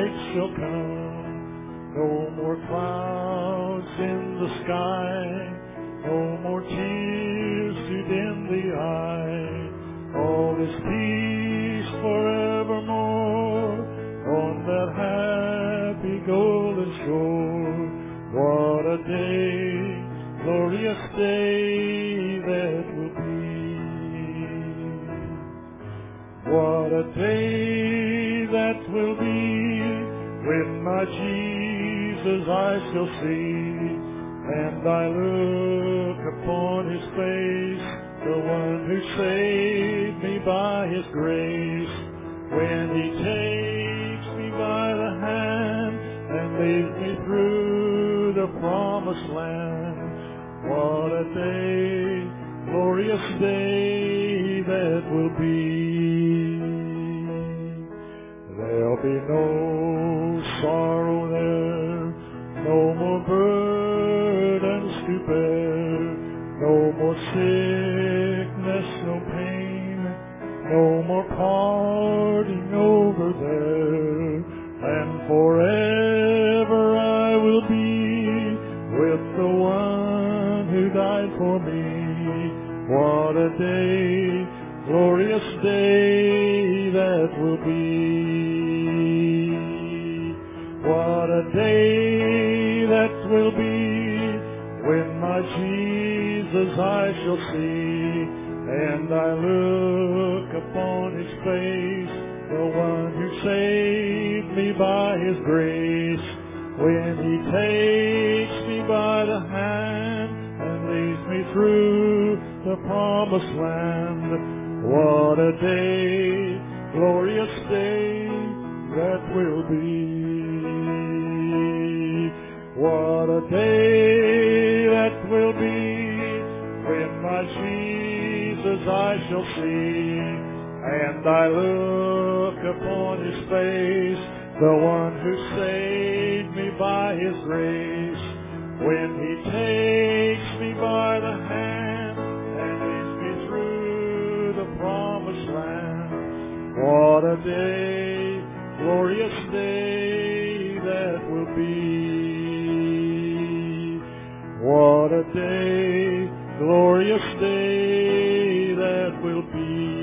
light shall come. No more clouds in the sky, no more tears to dim the eye. All is peace forevermore on that happy golden shore. What a day, glorious day that will be. What a day that will be when my Jesus I shall see, and I look upon his face, the one who saved me by his grace. When he takes me by the hand and leads me through the promised land. What a day, glorious day that will be. There'll be no sorrow there, no more burdens to bear, no more sickness, no pain, no more parting over there, and forever I will be with the one who died for me. What a day, glorious day that will be. What a day that will be when my Jesus I shall see, and I look upon his face, the one who saved me by his grace. When he takes me by the hand and leads me through the promised land. What a day, glorious day that will be. What a day that will be when my Jesus I shall see, and I look upon his face, the one who saved me by his grace. When he takes me by the hand and leads me through the promised land. What a day, glorious day that will be. What a day, glorious day that will be.